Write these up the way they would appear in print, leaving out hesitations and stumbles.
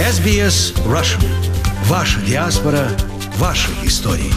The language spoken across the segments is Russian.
SBS Russian. Ваша диаспора, ваши истории.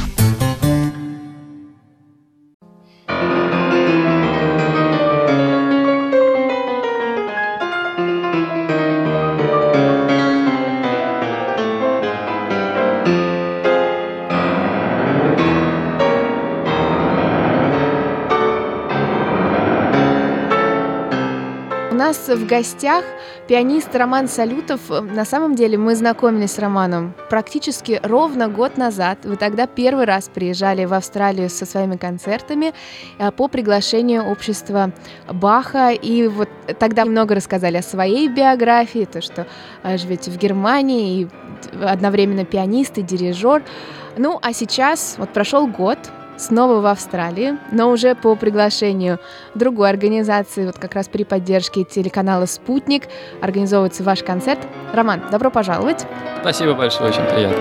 У нас в гостях пианист Роман Салютов. На самом деле мы знакомились с Романом практически ровно год назад. Вы тогда первый раз приезжали в Австралию со своими концертами по приглашению общества Баха. И вот тогда много рассказали о своей биографии, то, что живете в Германии, и одновременно пианист и дирижер. Ну, а сейчас вот прошел год, снова в Австралии, но уже по приглашению другой организации, вот как раз при поддержке телеканала «Спутник» организовывается ваш концерт. Роман, добро пожаловать. Спасибо большое, очень приятно.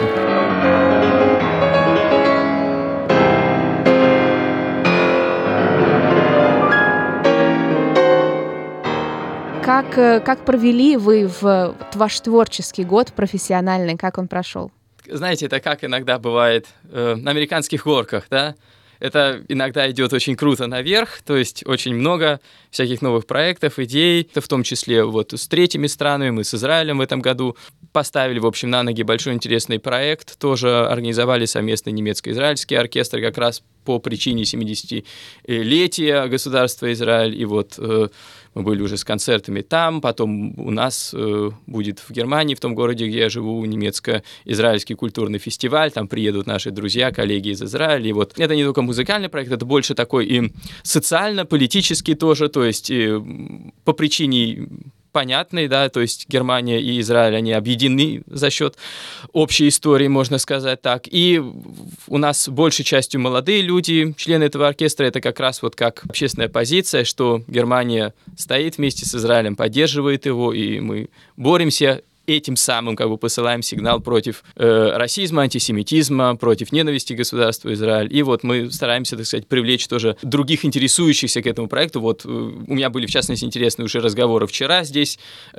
Как провели вы ваш творческий год профессиональный, как он прошел? Знаете, это как иногда бывает на американских горках, да? Это иногда идет очень круто наверх, то есть очень много всяких новых проектов, идей, в том числе вот с третьими странами, мы с Израилем в этом году поставили, в общем, на ноги большой интересный проект, тоже организовали совместно немецко-израильский оркестр как раз по причине 70-летия государства Израиль, и вот мы были уже с концертами там, потом у нас будет в Германии, в том городе, где я живу, немецко-израильский культурный фестиваль, там приедут наши друзья, коллеги из Израиля, и вот это не только музыкальный проект, это больше такой и социально-политический тоже, то есть по причине понятный, да, то есть Германия и Израиль, они объединены за счет общей истории, можно сказать так. И у нас большей частью молодые люди, члены этого оркестра, это как раз вот как общественная позиция, что Германия стоит вместе с Израилем, поддерживает его, и мы боремся этим самым как бы посылаем сигнал против расизма, антисемитизма, против ненависти к государству Израиль. И вот мы стараемся, так сказать, привлечь тоже других интересующихся к этому проекту. Вот у меня были, в частности, интересные уже разговоры вчера здесь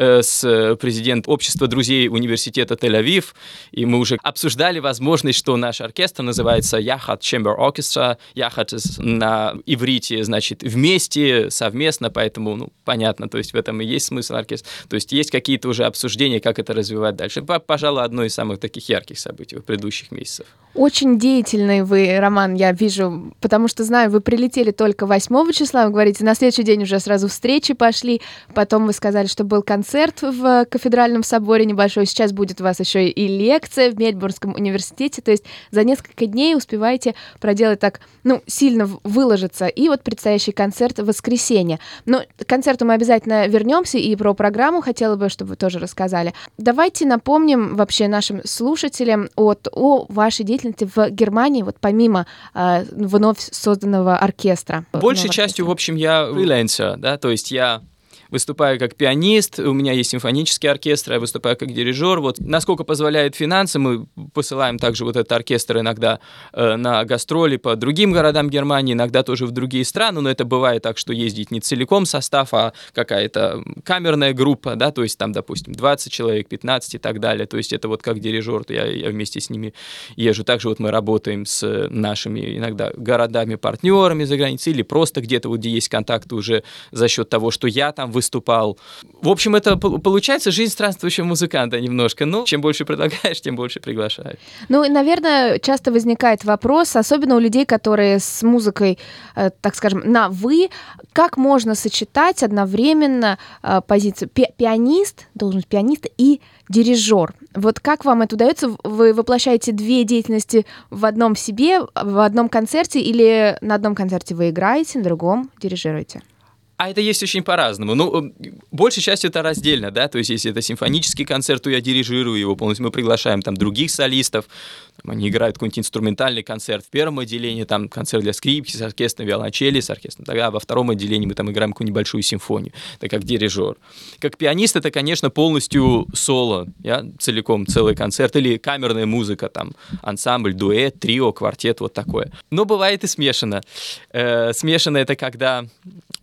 с президентом общества друзей университета Тель-Авив, и мы уже обсуждали возможность, что наш оркестр называется Yachad Chamber Orchestra. Yachad на иврите значит вместе, совместно, поэтому, понятно, то есть в этом и есть смысл оркестра. То есть есть какие-то уже обсуждения, как это развивать дальше. Пожалуй, одно из самых таких ярких событий предыдущих месяцев. Очень деятельный вы, Роман, я вижу, потому что знаю, вы прилетели только 8 числа, вы говорите, на следующий день уже сразу встречи пошли, потом вы сказали, что был концерт в кафедральном соборе небольшой, сейчас будет у вас еще и лекция в Мельбурнском университете, то есть за несколько дней успеваете проделать так, сильно выложиться, и вот предстоящий концерт в воскресенье. Но к концерту мы обязательно вернемся, и про программу хотела бы, чтобы вы тоже рассказали. Давайте напомним вообще нашим слушателям о вашей деятельности в Германии, вот помимо вновь созданного оркестра. Большей частью, в общем, я фрилансер, да, то есть я выступаю как пианист, у меня есть симфонический оркестр, я выступаю как дирижер. Вот насколько позволяет финансы, мы посылаем также вот этот оркестр иногда на гастроли по другим городам Германии, иногда тоже в другие страны, но это бывает так, что ездить не целиком состав, а какая-то камерная группа, да, то есть там, допустим, 20 человек, 15 и так далее. То есть это вот как дирижер, я вместе с ними езжу. Также вот мы работаем с нашими иногда городами-партнерами за границей или просто где-то вот, где есть контакты уже за счет того, что я там выступал. В общем, это получается жизнь странствующего музыканта немножко. Чем больше предлагаешь, тем больше приглашают. И, наверное, часто возникает вопрос, особенно у людей, которые с музыкой, так скажем, на «вы», как можно сочетать одновременно позицию пианист, должность пианиста и дирижер. Вот как вам это удается? Вы воплощаете две деятельности в одном себе, в одном концерте, или на одном концерте вы играете, на другом дирижируете? А это есть очень по-разному. Большей частью это раздельно, да, то есть если это симфонический концерт, то я дирижирую его полностью, мы приглашаем там других солистов, они играют какой-нибудь инструментальный концерт в первом отделении, там концерт для скрипки с оркестром, виолончели с оркестром, тогда во втором отделении мы там играем какую-нибудь небольшую симфонию, это как дирижер. Как пианист это, конечно, полностью соло, целиком целый концерт, или камерная музыка, там ансамбль, дуэт, трио, квартет, вот такое. Но бывает и смешано. Смешано это когда... На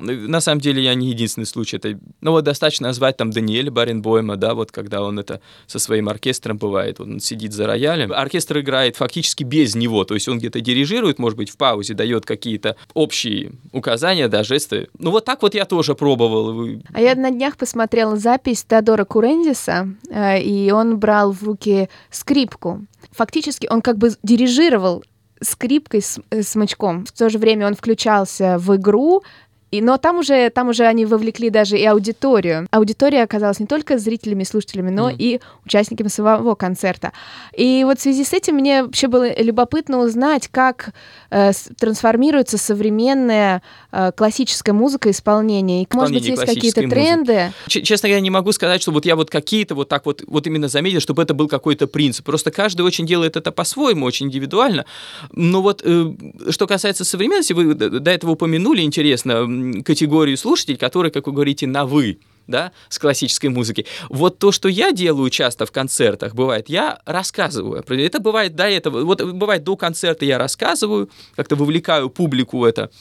самом деле я не единственный случай. Это, ну вот достаточно назвать там Даниэля Баренбойма, да, вот когда он это со своим оркестром бывает, он сидит за роялем, оркестр играет фактически без него, то есть он где-то дирижирует, может быть, в паузе дает какие-то общие указания, да, жесты. Ну вот так вот я тоже пробовал. А я на днях посмотрела запись Теодора Курендиса, и он брал в руки скрипку. Фактически он как бы дирижировал скрипкой с смычком. В то же время он включался в игру, но там уже они вовлекли даже и аудиторию. Аудитория оказалась не только зрителями и слушателями, но и участниками самого концерта. И вот в связи с этим мне вообще было любопытно узнать, как трансформируется современная классическая музыка исполнения. И, может быть, есть какие-то тренды? Честно говоря, не могу сказать, что вот я вот какие-то вот так вот именно заметил, чтобы это был какой-то принцип. Просто каждый очень делает это по-своему, очень индивидуально. Но вот что касается современности, вы до этого упомянули, интересно, категорию слушателей, которые, как вы говорите, на «вы», да, с классической музыки. Вот то, что я делаю часто в концертах, бывает, я рассказываю. Это бывает до этого. Вот бывает до концерта я рассказываю, как-то вовлекаю публику в это,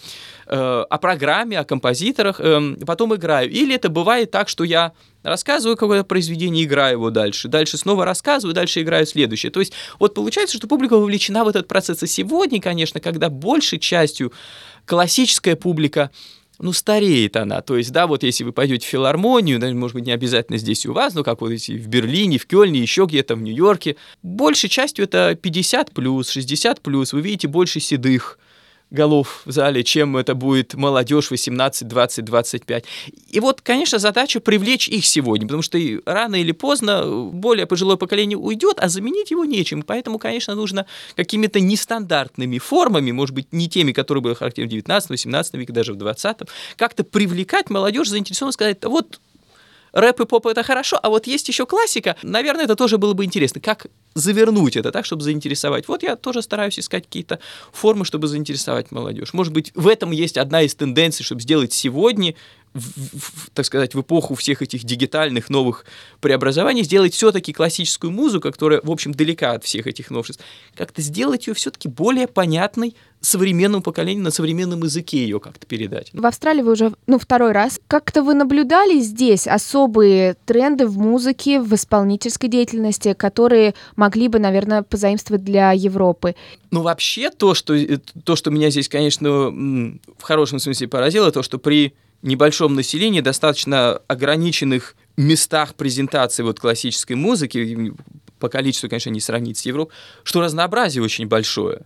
о программе, о композиторах, потом играю. Или это бывает так, что я рассказываю какое-то произведение, играю его дальше. Дальше снова рассказываю, дальше играю следующее. То есть вот получается, что публика вовлечена в этот процесс. И сегодня, конечно, когда большей частью классическая публика, ну, стареет она. То есть, да, вот если вы пойдете в филармонию, да, может быть, не обязательно здесь у вас, но как вот если в Берлине, в Кёльне, еще где-то в Нью-Йорке, большей частью это 50+, 60+, вы видите больше седых голов в зале, чем это будет молодежь 18, 20, 25. И вот, конечно, задача привлечь их сегодня, потому что рано или поздно более пожилое поколение уйдет, а заменить его нечем. Поэтому, конечно, нужно какими-то нестандартными формами, может быть, не теми, которые были характерны в 19-18 веке, даже в 20-м, как-то привлекать молодежь, заинтересованно сказать, вот рэп и поп — это хорошо, а вот есть еще классика. Наверное, это тоже было бы интересно. Как завернуть это так, чтобы заинтересовать? Вот я тоже стараюсь искать какие-то формы, чтобы заинтересовать молодежь. Может быть, в этом есть одна из тенденций, чтобы сделать сегодня, так сказать, в эпоху всех этих дигитальных новых преобразований, сделать все-таки классическую музыку, которая, в общем, далека от всех этих новшеств, как-то сделать ее все-таки более понятной современному поколению, на современном языке ее как-то передать. В Австралии вы уже, второй раз. Как-то вы наблюдали здесь особые тренды в музыке, в исполнительской деятельности, которые могли бы, наверное, позаимствовать для Европы? Ну, вообще, то, что меня здесь, конечно, в хорошем смысле поразило, то, что при небольшом населении, достаточно ограниченных местах презентации вот классической музыки, по количеству, конечно, не сравнить с Европой, что разнообразие очень большое.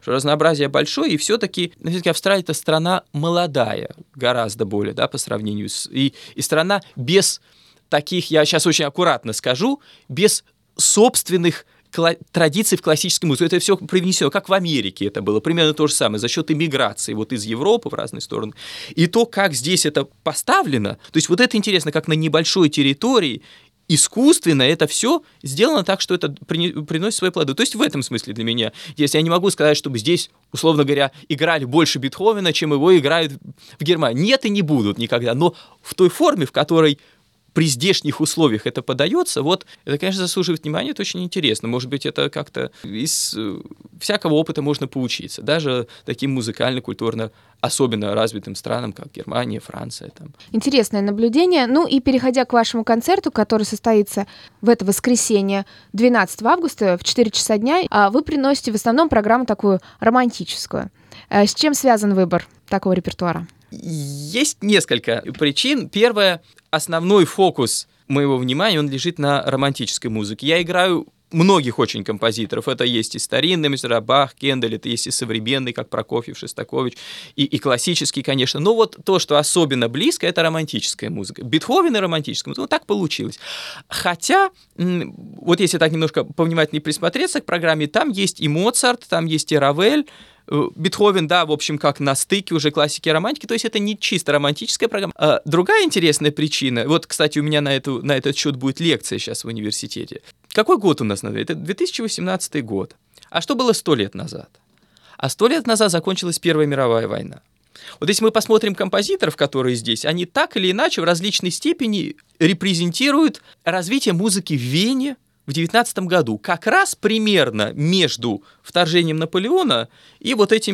И все-таки Австралия — это страна молодая, гораздо более, да, по сравнению с... И страна без таких, я сейчас очень аккуратно скажу, без собственных традиций в классической музыке. Это все привнесено, как в Америке это было, примерно то же самое, за счет иммиграции вот из Европы в разные стороны. И то, как здесь это поставлено, то есть вот это интересно, как на небольшой территории искусственно это все сделано так, что это приносит свои плоды. То есть в этом смысле для меня, если я не могу сказать, чтобы здесь, условно говоря, играли больше Бетховена, чем его играют в Германии. Нет, и не будут никогда. Но в той форме, в которой при здешних условиях это подается, вот это, конечно, заслуживает внимания, это очень интересно. Может быть, это как-то из всякого опыта можно поучиться, даже таким музыкально-культурно особенно развитым странам, как Германия, Франция. Там. Интересное наблюдение. Ну и переходя к вашему концерту, который состоится в это воскресенье, 12 августа в 4 часа дня, вы приносите в основном программу такую романтическую. С чем связан выбор такого репертуара? Есть несколько причин. Первое, основной фокус моего внимания, он лежит на романтической музыке. Я играю многих очень композиторов. Это есть и старинные мастера, Бах, Кендель, это есть и современный, как Прокофьев, Шостакович, и классический, конечно. Но вот то, что особенно близко, это романтическая музыка. Бетховен и романтическая музыка. Ну, так получилось. Хотя, вот если так немножко повнимательнее присмотреться к программе, там есть и Моцарт, там есть и Равель, Бетховен, да, в общем, как на стыке уже классики и романтики, то есть это не чисто романтическая программа. Другая интересная причина, вот, кстати, у меня на этот счет будет лекция сейчас в университете. Какой год у нас на дворе? Это 2018 год. А что было 100 лет назад? А 100 лет назад закончилась Первая мировая война. Вот если мы посмотрим композиторов, которые здесь, они так или иначе в различной степени репрезентируют развитие музыки в Вене, в 19 году, как раз примерно между вторжением Наполеона и вот этим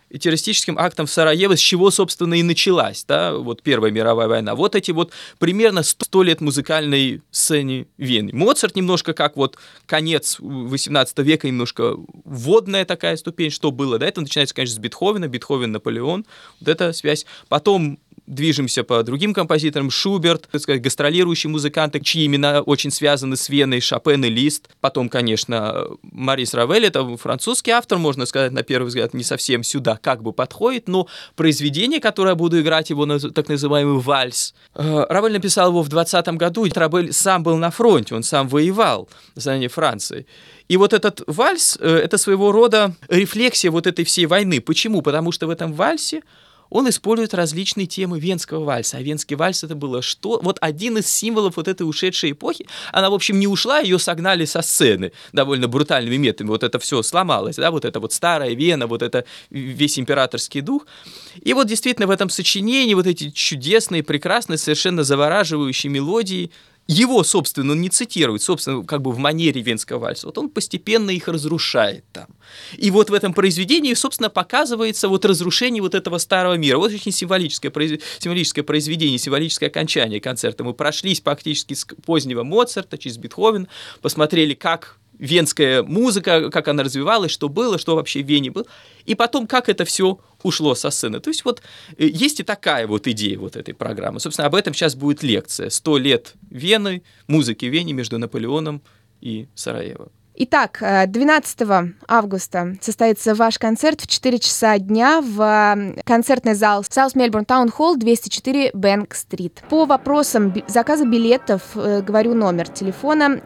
террористическим актом в Сараево, с чего, собственно, и началась, да, вот Первая мировая война. Вот эти вот примерно 100 лет музыкальной сцене Вены. Моцарт немножко как вот конец XVIII века, немножко вводная такая ступень, что было, да, это начинается, конечно, с Бетховена, Бетховен, Наполеон, вот эта связь. Потом движемся по другим композиторам. Шуберт, так сказать, гастролирующие музыканты, чьи имена очень связаны с Веной, Шопен и Лист. Потом, конечно, Марис Равель, это французский автор, можно сказать, на первый взгляд, не совсем сюда как бы подходит, но произведение, которое я буду играть, его так называемый вальс, Равель написал его в 20-м году. Равель сам был на фронте, он сам воевал за Францией. И вот этот вальс, это своего рода рефлексия вот этой всей войны. Почему? Потому что в этом вальсе он использует различные темы венского вальса. А венский вальс это было что? Вот один из символов вот этой ушедшей эпохи. Она, в общем, не ушла, ее согнали со сцены довольно брутальными методами. Вот это все сломалось, да, вот это вот старая Вена, вот это весь императорский дух. И вот действительно в этом сочинении вот эти чудесные, прекрасные, совершенно завораживающие мелодии, его, собственно, он не цитирует, собственно, как бы в манере венского вальса. Вот он постепенно их разрушает там. И вот в этом произведении, собственно, показывается вот разрушение вот этого старого мира. Вот очень символическое произведение, символическое окончание концерта. Мы прошлись практически с позднего Моцарта через Бетховен, посмотрели, как венская музыка, как она развивалась, что было, что вообще в Вене было, и потом, как это все ушло со сцены. То есть вот есть и такая вот идея вот этой программы. Собственно, об этом сейчас будет лекция. 100 лет Вены, музыки в Вене между Наполеоном и Сараево. Итак, 12 августа состоится ваш концерт в 4 часа дня в концертный зал South Melbourne Town Hall, 204 Бэнк-стрит. По вопросам заказа билетов говорю номер телефона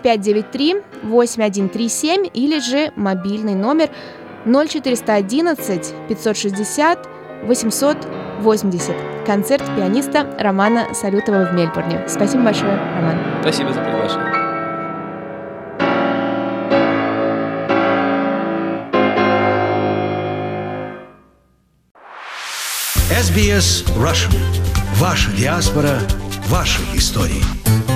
9593-8137 или же мобильный номер 0411 560 880. Концерт пианиста Романа Салютова в Мельбурне. Спасибо большое, Роман. Спасибо за приглашение. SBS Russian. Ваша диаспора, ваши истории.